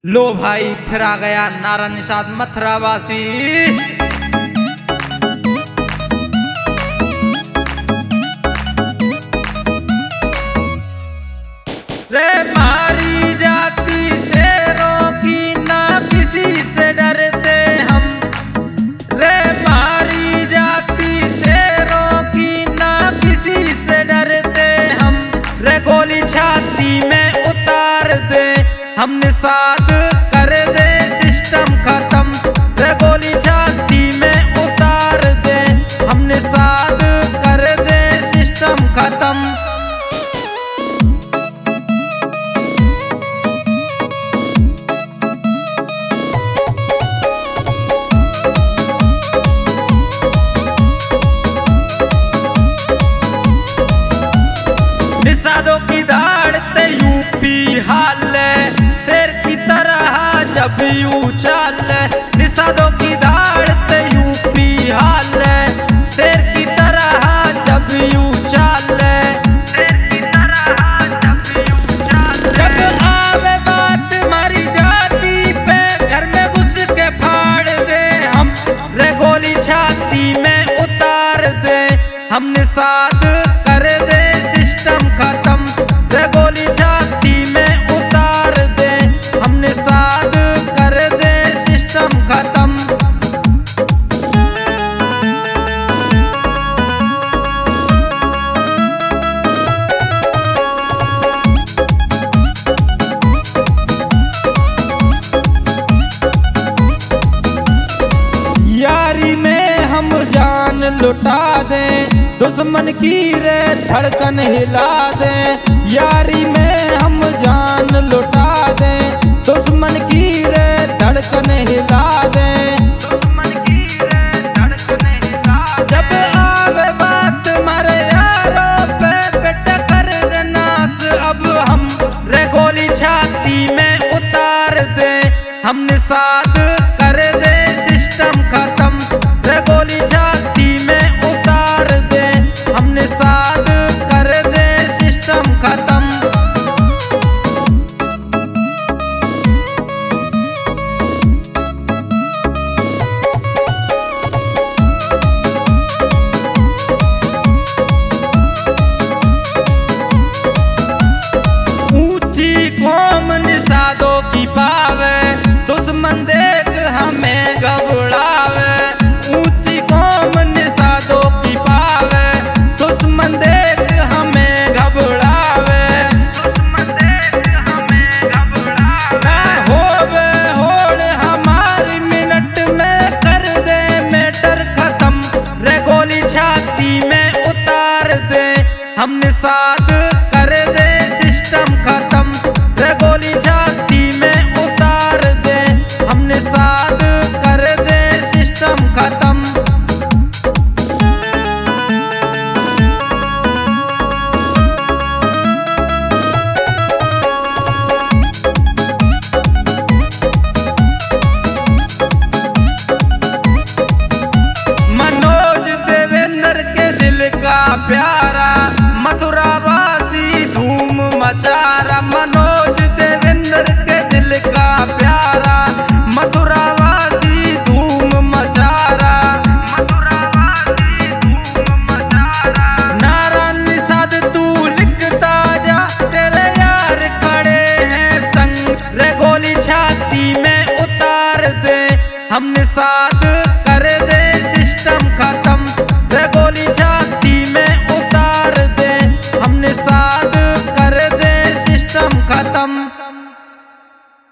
लो भाई फिर आ गया नारा निषाद मथुरावासी। रे मारी जाती शेरों की ना किसी से डरते हम। रे मारी जाती शेरों की ना किसी से डरते हम। रे गोली छाती में उतार दे हम निषाद कर दे सिस्टम खत्म। रे गोली छाती में उतार दे हम निषाद कर दे सिस्टम खत्म। निषादों की दाढ़ते यूपी हाल शेर की तरह जब उछाल। निषादों की दाढ़ते यूपी हाल शेर की तरह जब उछाल। शेर की तरह जब उछाल। जब आवे बात मारी जाती पे घर में घुस के फाड़ दे हम। रे गोली छाती में उतार दे हम निषाद कर दे सिस्टम खत्म। रे गोली छाती में उतार दे हम निषाद कर दे सिस्टम खत्म। यारी में हम जान लुटा दें दुश्मन की रे धड़कन हिला दें। यारी में हम जान लुटा दें दुश्मन की रे धड़कन हिला दें। दुश्मन की रे धड़कन हिला दें। जब आवे बात मारे यारों पे पिट कर दे नाश अब हम। रे गोली छाती में उतार दे हम निषाद कर दे सिस्टम खत्म। रे गोली छाती में उतार दे हम निषाद कर दे सिस्टम खत्म। ऊंची कौम निषादों की पावे दुश्मन देख हमें घबरावे। ऊंची कौम निषादों की पावे दुश्मन देख हमें घबरावे। दुश्मन देख हमें घबरावे। होवे होड़ हमारी मिनट में कर दे मैटर खत्म। रे गोली छाती में उतार दे हम निषाद कर दे सिस्टम खत्म। रे गोली छाती में उतार दे हम निषाद कर दे सिस्टम खत्म। मनोज देवेंद्र के दिल का प्यारा मथुरावासी धूम मचारा। मनोज देवेंद्र के दिल का प्यारा मथुरावासी धूम मचारा। मथुरावासी धूम मचारा। नारा निषाद तू लिखता जा तेरे यार खड़े हैं संग। रे गोली छाती में उतार दे हम निषाद कर दे सिस्टम खत्म। रे गोली छाती में उतार दे हम निषाद कर दे सिस्टम खत्म।